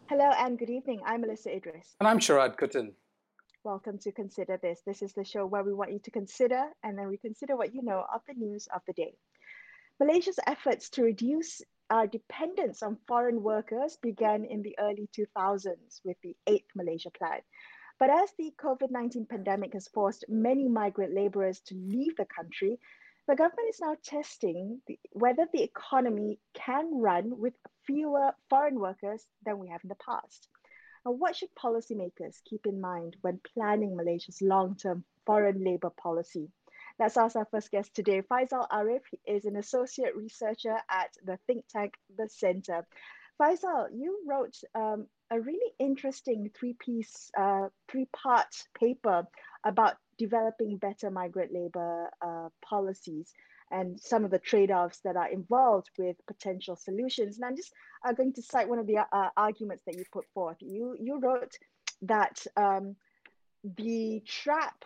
Hello and good evening. I'm Melissa Idris. And I'm Sharad Kuttan. Welcome to Consider This. This is the show where we want you to consider and then we consider what you know of the news of the day. Malaysia's efforts to reduce our dependence on foreign workers began in the early 2000s with the 8th Malaysia Plan. But as the COVID-19 pandemic has forced many migrant laborers to leave the country, the government is now testing whether the economy can run with fewer foreign workers than we have in the past. Now, what should policymakers keep in mind when planning Malaysia's long-term foreign labour policy? Let's ask our first guest today. Faisal Arif is an associate researcher at the think tank The Centre. Faisal, you wrote a really interesting three-part paper about developing better migrant labour policies and some of the trade-offs that are involved with potential solutions. And I'm just going to cite one of the arguments that you put forth. You wrote that the trap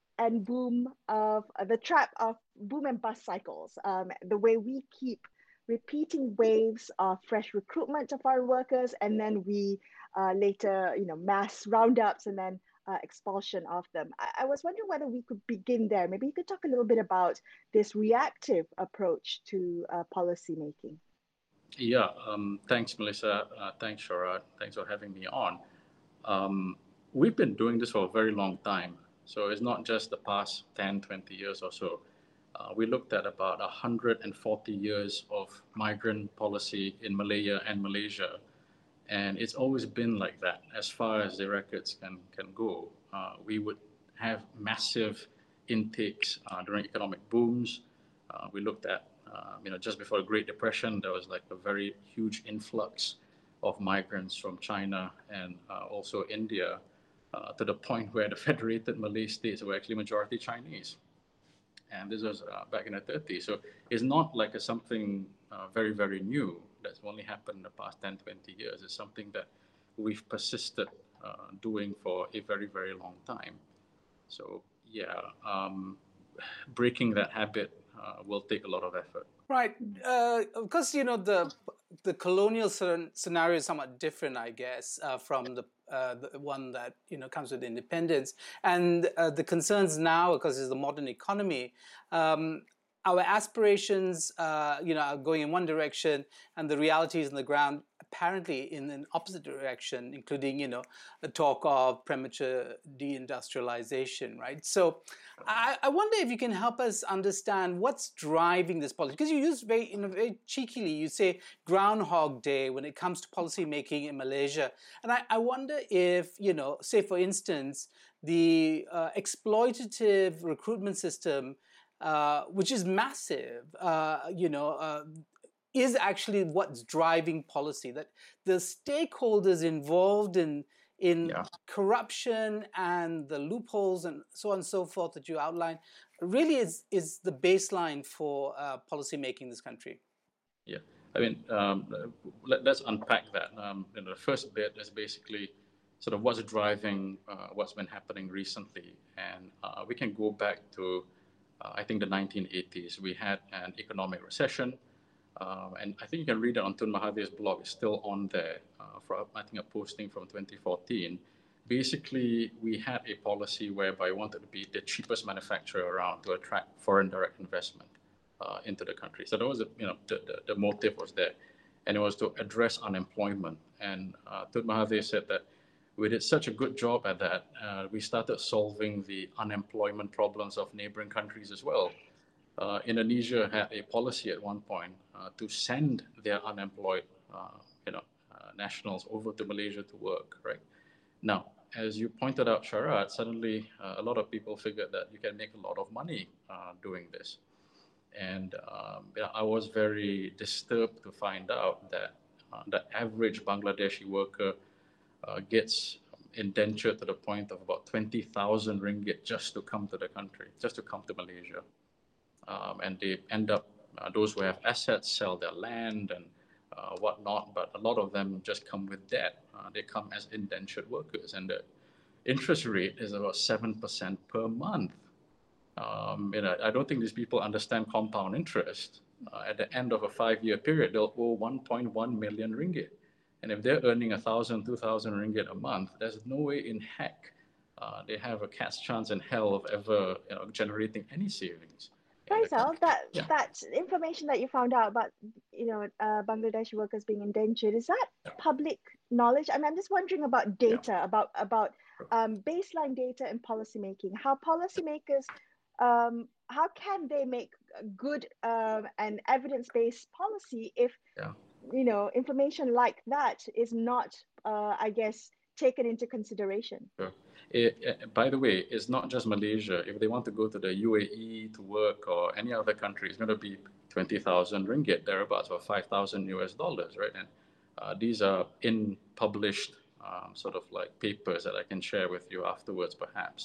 of boom and bust cycles, the way we keep repeating waves of fresh recruitment of our workers, and then we later, mass roundups and then expulsion of them. I was wondering whether we could begin there. Maybe you could talk a little bit about this reactive approach to policy making. Yeah, thanks, Melissa. Thanks, Sharad. Thanks for having me on. We've been doing this for a very long time. So it's not just the past 10, 20 years or so. We looked at about 140 years of migrant policy in Malaya and Malaysia. And it's always been like that as far as the records can go. We would have massive intakes during economic booms. We looked at, just before the Great Depression, there was like a very huge influx of migrants from China and also India to the point where the Federated Malay States were actually majority Chinese. And this was back in the 30s. So it's not like something very, very new that's only happened in the past 10, 20 years. It's something that we've persisted doing for a very, very long time. So, yeah, breaking that habit will take a lot of effort. Right. Because, the colonial scenario is somewhat different, I guess, from the one that, comes with independence. And the concerns now, because it's the modern economy, our aspirations, are going in one direction, and the realities on the ground apparently in an opposite direction, including, the talk of premature deindustrialization, right? So I wonder if you can help us understand what's driving this policy. Because you use very cheekily, you say Groundhog Day when it comes to policy making in Malaysia. And I wonder if, say, for instance, the exploitative recruitment system, which is massive, is actually what's driving policy. That the stakeholders involved in corruption and the loopholes and so on and so forth that you outlined really is the baseline for policy making in this country. Yeah, I mean, let's unpack that. The first bit is basically sort of what's driving what's been happening recently. And we can go back to, I think, the 1980s. We had an economic recession. And I think you can read it on Tun Mahathir's blog. It's still on there for, I think, a posting from 2014. Basically, we had a policy whereby we wanted to be the cheapest manufacturer around to attract foreign direct investment into the country. So that was, the motive was there. And it was to address unemployment. And Tun Mahathir said that we did such a good job at that, we started solving the unemployment problems of neighboring countries as well. Indonesia had a policy at one point to send their unemployed, nationals over to Malaysia to work. Right now, as you pointed out, Sharad, suddenly a lot of people figured that you can make a lot of money doing this, and I was very disturbed to find out that the average Bangladeshi worker gets indentured to the point of about 20,000 ringgit just to come to the country, just to come to Malaysia. And they end up, those who have assets sell their land and whatnot, but a lot of them just come with debt. They come as indentured workers, and the interest rate is about 7% per month. I don't think these people understand compound interest. At the end of a 5-year period, they'll owe 1.1 million ringgit. And if they're earning 1,000, 2,000 ringgit a month, there's no way in heck they have a cat's chance in hell of ever generating any savings in the Faisal, country. Yeah. that information that you found out about, Bangladeshi workers being indentured, is that public knowledge? I mean, I'm just wondering about data, about baseline data and policymaking. How policymakers, how can they make good and evidence-based policy if information like that is not, I guess, taken into consideration? Sure. By the way, it's not just Malaysia. If they want to go to the UAE to work or any other country, it's going to be 20,000 ringgit, thereabouts, or 5,000 US dollars, right? And these are in published sort of like papers that I can share with you afterwards, perhaps.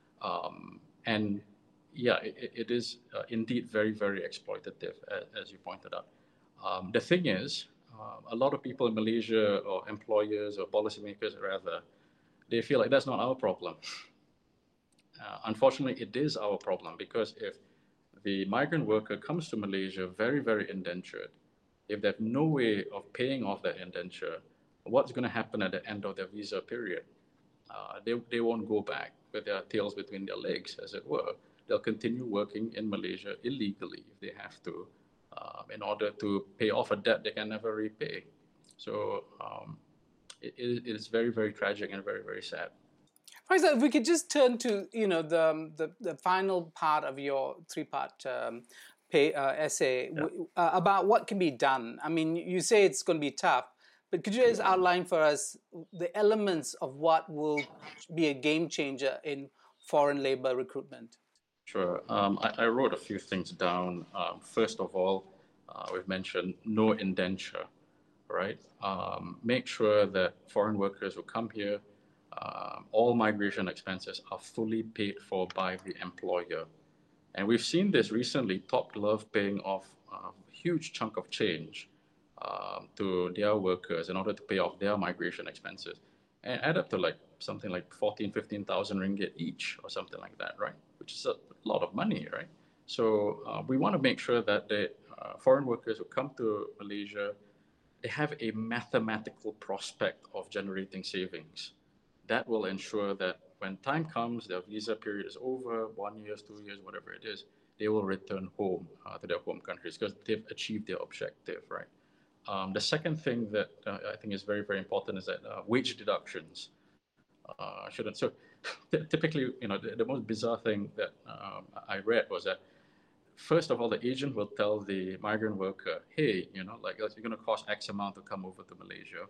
And yeah, it is indeed very, very exploitative, as you pointed out. The thing is, a lot of people in Malaysia, or employers or policymakers rather, they feel like that's not our problem. Unfortunately, it is our problem, because if the migrant worker comes to Malaysia very, very indentured, if they have no way of paying off that indenture, what's going to happen at the end of their visa period? They won't go back with their tails between their legs, as it were. They'll continue working in Malaysia illegally if they have to, in order to pay off a debt they can never repay. So it is very, very tragic and very, very sad. Faisal, if we could just turn to the final part of your three-part essay about what can be done. I mean, you say it's going to be tough, but could you just outline for us the elements of what will be a game changer in foreign labor recruitment? Sure. I wrote a few things down. First of all, we've mentioned no indenture, right? Make sure that foreign workers who come here, all migration expenses are fully paid for by the employer. And we've seen this recently, Top Glove paying off a huge chunk of change to their workers in order to pay off their migration expenses, and add up to like something like 14, 15,000 ringgit each or something like that, right? Which is a lot of money, right? So we want to make sure that the foreign workers who come to Malaysia, they have a mathematical prospect of generating savings. That will ensure that when time comes, their visa period is over, 1 year, 2 years, whatever it is, they will return home to their home countries because they've achieved their objective, right? The second thing that I think is very, very important is that wage deductions shouldn't. So typically, the most bizarre thing that I read was that, first of all, the agent will tell the migrant worker, hey, like you're going to cost X amount to come over to Malaysia.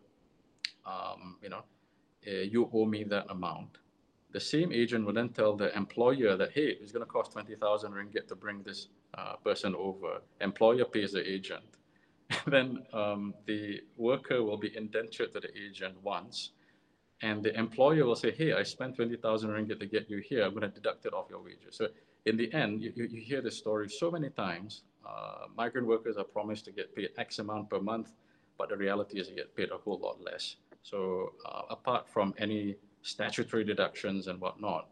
You owe me that amount. The same agent will then tell the employer that, hey, it's going to cost 20,000 ringgit to bring this person over. Employer pays the agent. And then the worker will be indentured to the agent once. And the employer will say, hey, I spent 20,000 ringgit to get you here. I'm going to deduct it off your wages. So in the end, you hear this story so many times. Migrant workers are promised to get paid X amount per month, but the reality is they get paid a whole lot less. So apart from any statutory deductions and whatnot,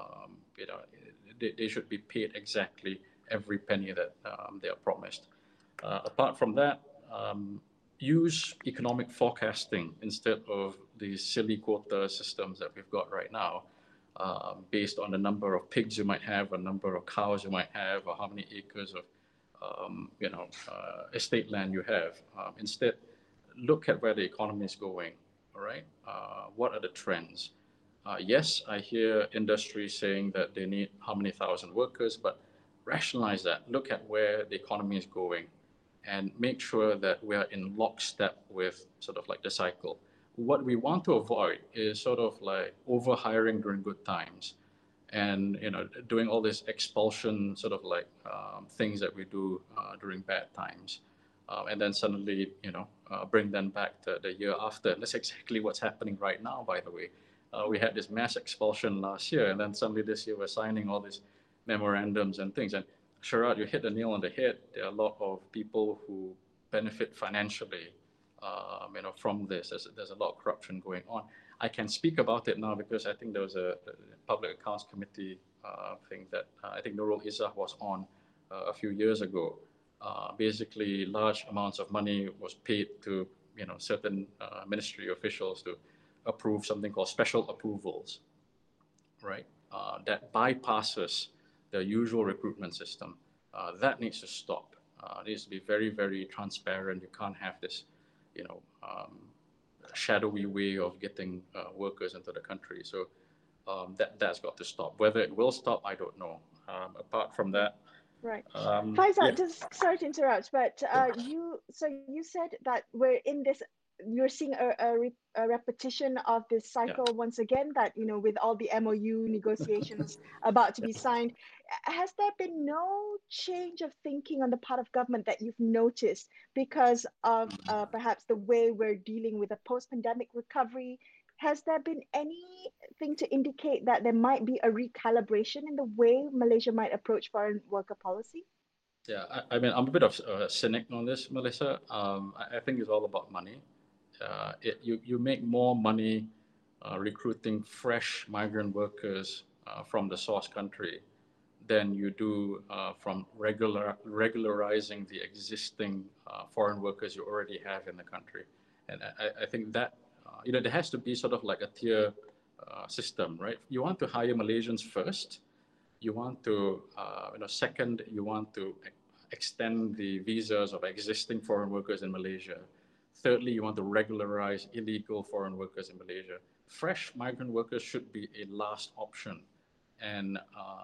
they should be paid exactly every penny that they are promised. Apart from that, use economic forecasting instead of these silly quota systems that we've got right now, based on the number of pigs you might have, or number of cows you might have, or how many acres of estate land you have. Instead, look at where the economy is going. All right, what are the trends? Yes, I hear industry saying that they need how many thousand workers, but rationalize that. Look at where the economy is going, and make sure that we are in lockstep with sort of like the cycle. What we want to avoid is sort of like overhiring during good times, and doing all this expulsion sort of like things that we do during bad times, and then suddenly bring them back to the year after. And that's exactly what's happening right now, by the way. We had this mass expulsion last year, and then suddenly this year we're signing all these memorandums and things. And Sharad, you hit the nail on the head. There are a lot of people who benefit financially, from this. There's a lot of corruption going on. I can speak about it now because I think there was a Public Accounts Committee thing that I think Nurul Izzah was on a few years ago. Basically, large amounts of money was paid to certain ministry officials to approve something called special approvals, right? That bypasses the usual recruitment system. That needs to stop. It needs to be very, very transparent. You can't have this, you know, shadowy way of getting workers into the country. So that's got to stop. Whether it will stop, I don't know. Apart from that, Right. yeah. Faisal, just sorry to interrupt, but you said that we're in this, you're seeing a repetition of this Yeah. cycle once again, that, with all the MOU negotiations about to be signed. Has there been no change of thinking on the part of government that you've noticed because of perhaps the way we're dealing with a post-pandemic recovery? Has there been anything to indicate that there might be a recalibration in the way Malaysia might approach foreign worker policy? Yeah, I mean, I'm a bit of a cynic on this, Melissa. I think it's all about money. You make more money recruiting fresh migrant workers from the source country than you do from regularizing the existing foreign workers you already have in the country. And I think that there has to be sort of like a tier system, right? You want to hire Malaysians first. You want to, second, you want to extend the visas of existing foreign workers in Malaysia. Thirdly, you want to regularize illegal foreign workers in Malaysia. Fresh migrant workers should be a last option. And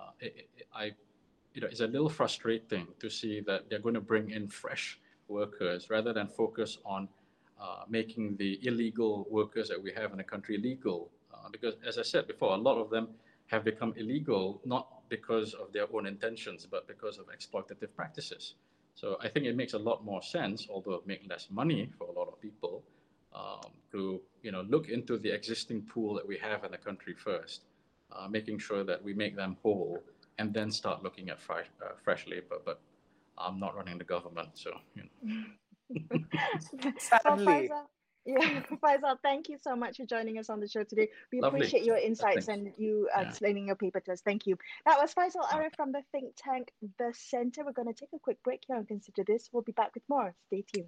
it's a little frustrating to see that they're going to bring in fresh workers rather than focus on making the illegal workers that we have in the country legal. Because, as I said before, a lot of them have become illegal not because of their own intentions, but because of exploitative practices. So I think it makes a lot more sense, although it makes less money for a lot of people, to look into the existing pool that we have in the country first, making sure that we make them whole, and then start looking at fresh labor. But I'm not running the government, so Well, Sadly. Faisal, yeah, Faisal, thank you so much for joining us on the show today. We Lovely. appreciate your insights Thanks. and you Yeah. explaining your paper to us. Thank you. That was Faisal Arif from the think tank, The Center. We're going to take a quick break here and consider this. We'll be back with more. Stay tuned.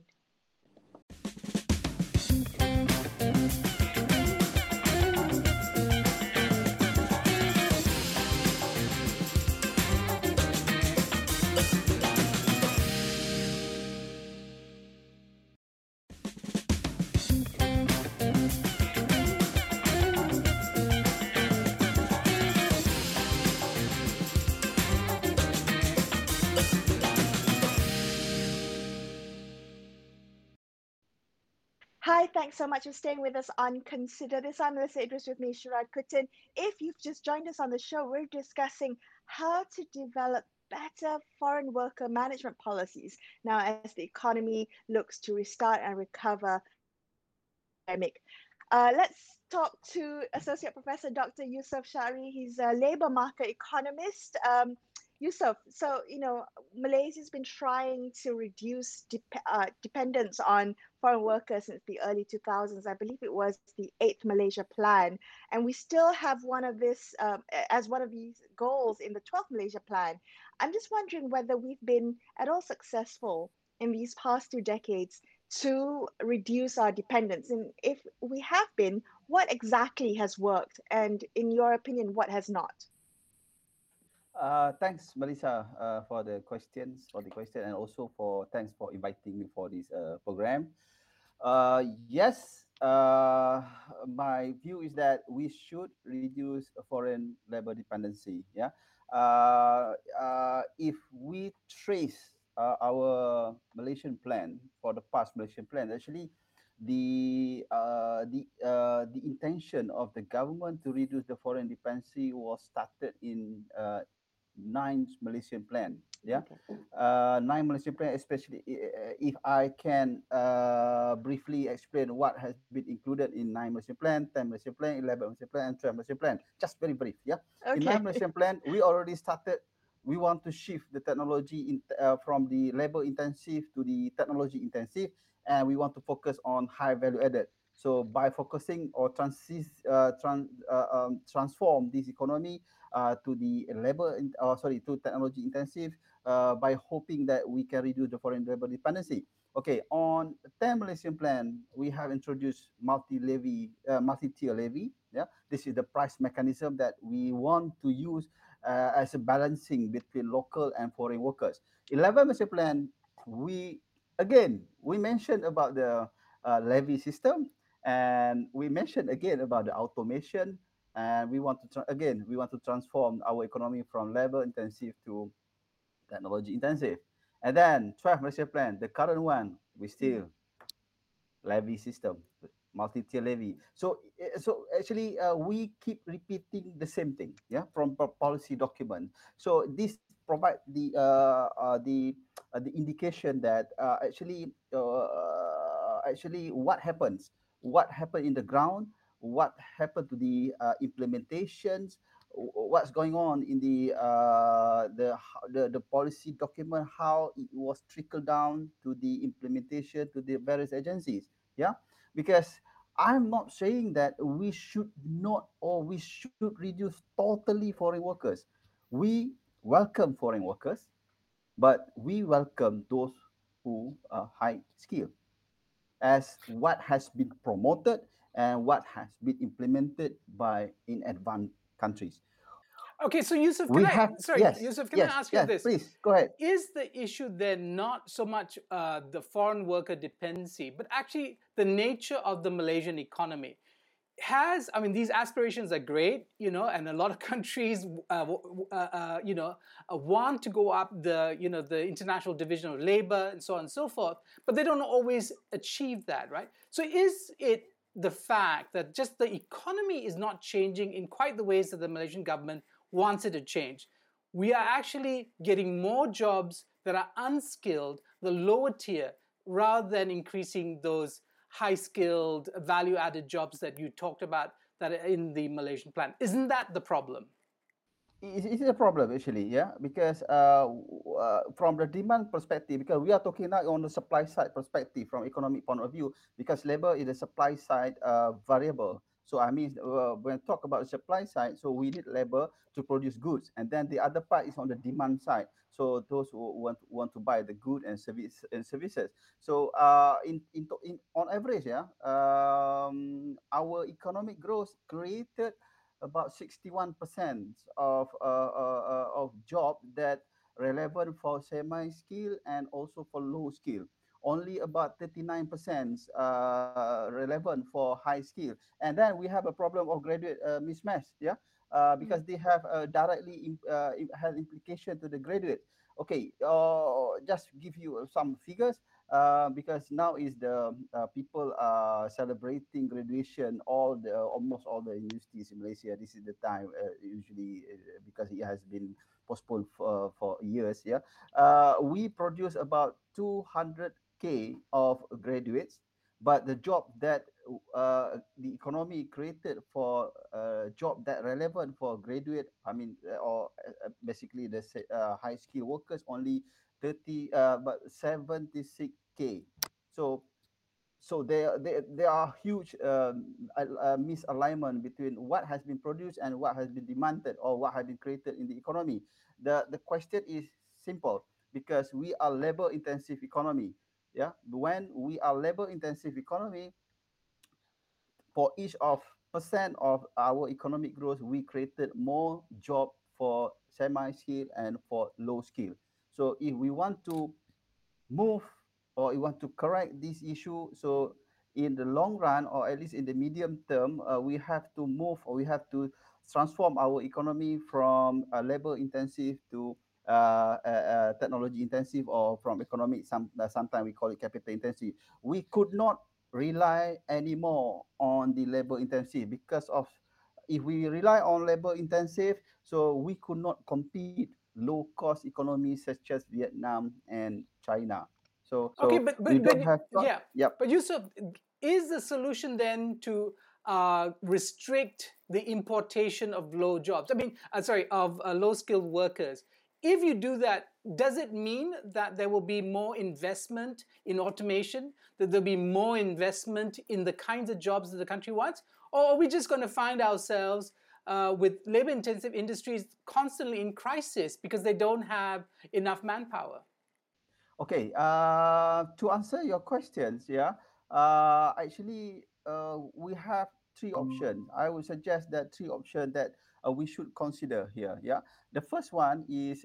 Hi, thanks so much for staying with us on Consider This. I'm Melissa Idris, with me, Sharad Kuttan. If you've just joined us on the show, we're discussing how to develop better foreign worker management policies now as the economy looks to restart and recover pandemic. Let's talk to Associate Professor Dr. Yusuf Shari. He's a labor market economist. Yusuf, so Malaysia's been trying to reduce dependence on foreign workers since the early 2000s. I believe it was the 8th Malaysia Plan, and we still have one of this as one of these goals in the 12th Malaysia Plan. I'm just wondering whether we've been at all successful in these past 2 decades to reduce our dependence, and if we have been, what exactly has worked, and in your opinion, what has not? Thanks, Melissa, for the question, and also thanks for inviting me for this program. Yes, my view is that we should reduce foreign labor dependency. Yeah, if we trace our Malaysian plan, for the past Malaysian plan, actually, the intention of the government to reduce the foreign dependency was started in 9 Malaysian plan. Yeah, Okay. 9 Malaysian plan, especially if I can briefly explain what has been included in 9 Malaysian plan, 10 Malaysian plan, 11 Malaysian plan, and 12 Malaysian plan. Just very brief. Yeah, in 9 Malaysian plan, we already started. We want to shift the technology from the labor intensive to the technology intensive, and we want to focus on high value added. So by focusing or transform this economy to the to technology intensive, by hoping that we can reduce the foreign labor dependency. Okay, on 10 Malaysian plan, we have introduced multi-tier levy. Yeah, this is the price mechanism that we want to use as a balancing between local and foreign workers. 11 Malaysian plan, we mentioned about the levy system, and we mentioned again about the automation, and we want to transform our economy from labor intensive to technology intensive. And then 12 Malaysia plan, the current one, we Mm. still levy system, multi-tier levy. So actually, we keep repeating the same thing, yeah, from policy document. So this provide the indication that actually what happened in the ground, what happened to the implementations, what's going on in the policy document, how it was trickled down to the implementation to the various agencies. Yeah, because I'm not saying that we should not or we should reduce totally foreign workers. We welcome foreign workers, but we welcome those who are high skilled, as what has been promoted and what has been implemented by in advanced countries. Okay, so Yusuf, We have Yusuf, can I yes, ask you yes, this? please go ahead. Is the issue then not so much the foreign worker dependency, but actually the nature of the Malaysian economy? I mean, these aspirations are great, and a lot of countries, want to go up the international division of labor and so on and so forth, but they don't always achieve that, right? So is it the fact that just the economy is not changing in quite the ways that the Malaysian government wants it to change? We are actually getting more jobs that are unskilled, the lower tier, rather than increasing those high skilled, value added jobs that you talked about that are in the Malaysian plan. Isn't that the problem? It is a problem actually, yeah, because from the demand perspective, because we are talking now on the supply side perspective from economic point of view, because labor is a supply side variable. So I mean, when I talk about the supply side, so we need labor to produce goods, and then the other part is on the demand side. So those who want to buy the good and services. So in on average, yeah, our economic growth created about 61% of job that relevant for semi-skill and also for low skill. Only about 39% relevant for high skill. And then we have a problem of graduate mismatch, yeah, Mm. because they have has implication to the graduate. Okay, just give you some figures, because now is the people are celebrating graduation, almost all the universities in Malaysia. This is the time usually, because it has been postponed for years. Yeah, we produce about 200K of graduates, but the job that the economy created for job that relevant for graduate, I mean, basically the high skill workers, only 30 but 76K. So there are huge misalignment between what has been produced and what has been demanded or what has been created in the economy. The question is simple, because we are labor intensive economy. Yeah, when we are labor intensive economy, for each of percent of our economic growth, we created more job for semi-skill and for low skill. So if we want to move, or you want to correct this issue, so in the long run, or at least in the medium term, we have to move, or we have to transform our economy from labor intensive to technology intensive, or from economic, sometimes we call it capital intensive. We could not rely anymore on the labor intensive, because of, if we rely on labor intensive, so we could not compete low cost economies such as Vietnam and China. Okay, So we don't have yeah, yep. but Yusuf, is the solution then to restrict the importation of low jobs? I mean, sorry, of low skilled workers. If you do that, does it mean that there will be more investment in automation, that there'll be more investment in the kinds of jobs that the country wants? Or are we just going to find ourselves with labor intensive industries constantly in crisis because they don't have enough manpower? Okay. To answer your questions, yeah. Actually, we have three options. I would suggest that three options that we should consider here. Yeah. The first one is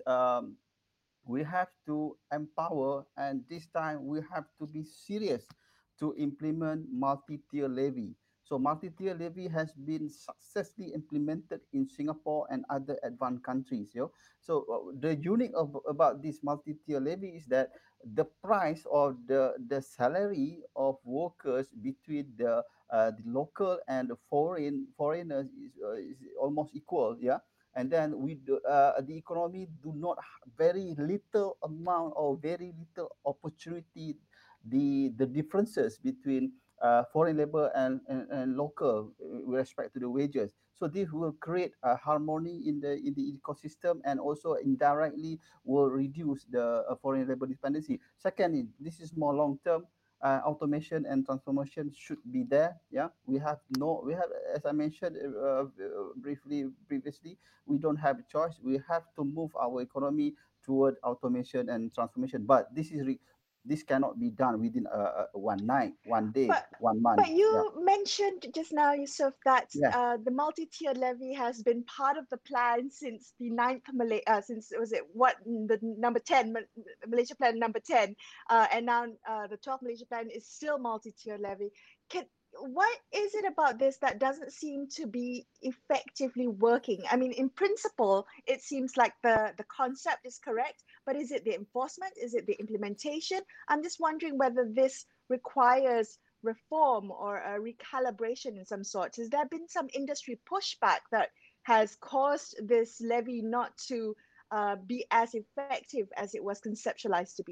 we have to empower, and this time we have to be serious to implement multi-tier levy. So multi-tier levy has been successfully implemented in Singapore and other advanced countries. So the unique about this multi-tier levy is that the price of the salary of workers between the local and the foreigners is almost equal. Yeah. And then the economy do not very little amount or very little opportunity the differences between foreign labor and local with respect to the wages. So this will create a harmony in the ecosystem, and also indirectly will reduce the foreign labor dependency. Secondly, this is more long term. Automation and transformation should be there. Yeah, we have, as I mentioned briefly previously, we don't have a choice. We have to move our economy toward automation and transformation. But this cannot be done within one night, one day, But 1 month. but Yeah. you mentioned just now, Yusuf, that Yes. the multi-tiered levy has been part of the plan since the since was it what the number 10 Malaysia Plan number 10, and now the 12th Malaysia Plan is still multi-tiered levy. Can What is it about this that doesn't seem to be effectively working? I mean, in principle, it seems like the concept is correct, but is it the enforcement? Is it the implementation? I'm just wondering whether this requires reform or a recalibration in some sort? Has there been some industry pushback that has caused this levy not to be as effective as it was conceptualized to be?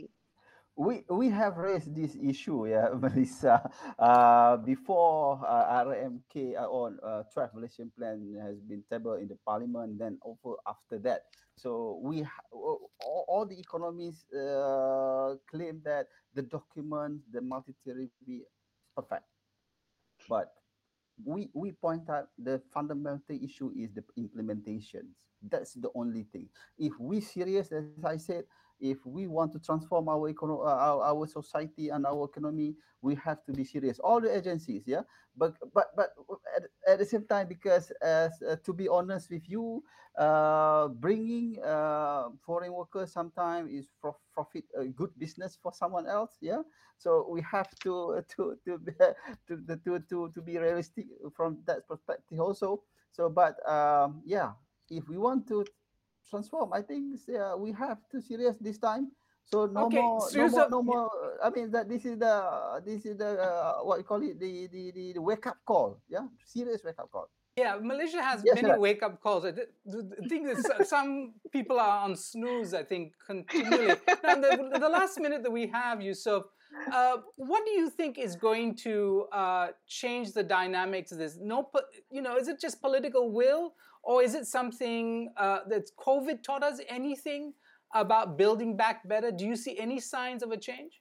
We have raised this issue, yeah, Melissa, before RMK on 12 Malaysian plan has been tabled in the parliament. Then over after that, so all the economists claim that the document, the multi-theory, is perfect, but we point out the fundamental issue is the implementations. That's the only thing. If we serious, as I said, if we want to transform our society and our economy, we have to be serious. All the agencies, yeah. But at the same time, because as to be honest with you, bringing foreign workers sometimes is profit a good business for someone else. Yeah. So we have to be realistic from that perspective also. So, but yeah, if we want to transform, I think we have to serious this time. So no Okay, more, so no more, Yusuf, no more. I mean that this is the what you call it, the wake up call. Yeah, serious wake up call. yeah, Malaysia has Yes, many sir. wake up calls. The thing is, some people are on snooze, I think, continually. Now, the last minute that we have, Yusuf, what do you think is going to change the dynamics of this? No, is it just political will, or is it something that COVID taught us anything about building back better? Do you see any signs of a change?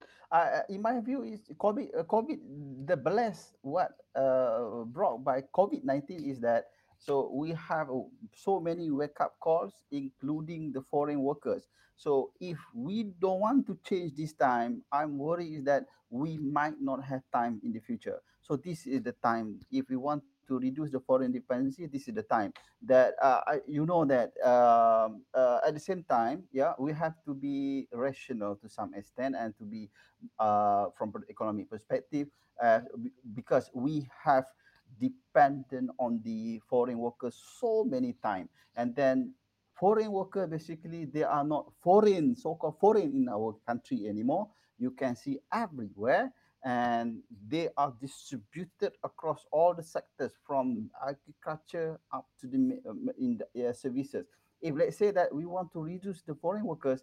In my view, is COVID the bless what brought by COVID-19 is that so we have so many wake up calls, including the foreign workers. So if we don't want to change this time, I'm worried is that we might not have time in the future. So this is the time. If we want to reduce the foreign dependency, this is the time that that at the same time, yeah, we have to be rational to some extent and to be from economic perspective, because we have dependent on the foreign workers so many times. And then foreign worker, basically they are not foreign, so-called foreign in our country anymore. You can see everywhere, and they are distributed across all the sectors from agriculture up to the in the services. If let's say that we want to reduce the foreign workers,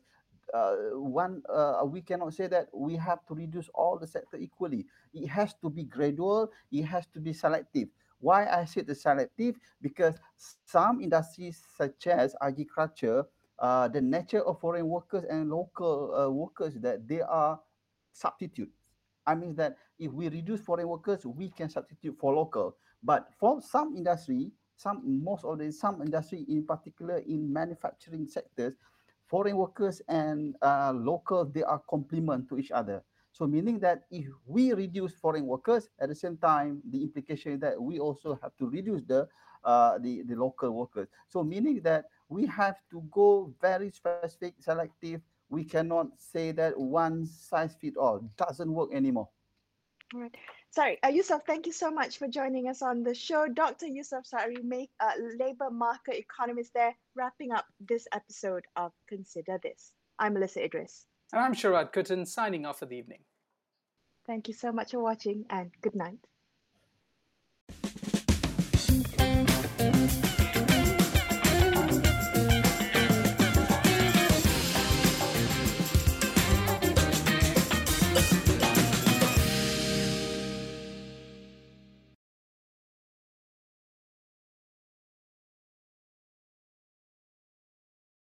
one we cannot say that we have to reduce all the sector equally. It has to be gradual, it has to be selective. Why I said the selective? Because some industries such as agriculture, the nature of foreign workers and local workers, that they are substitute. I mean that if we reduce foreign workers, we can substitute for local. But for some industry, some industry in particular in manufacturing sectors, foreign workers and local, they are complement to each other. So meaning that if we reduce foreign workers, at the same time, the implication is that we also have to reduce the local workers. So meaning that we have to go very specific, selective. We cannot say that one size fit all doesn't work anymore. All right. Sorry, Yusuf, thank you so much for joining us on the show. Dr. Yusuf Sari, labor market economist there, wrapping up this episode of Consider This. I'm Melissa Idris. And I'm Sharad Kuttan, signing off for the evening. Thank you so much for watching, and good night.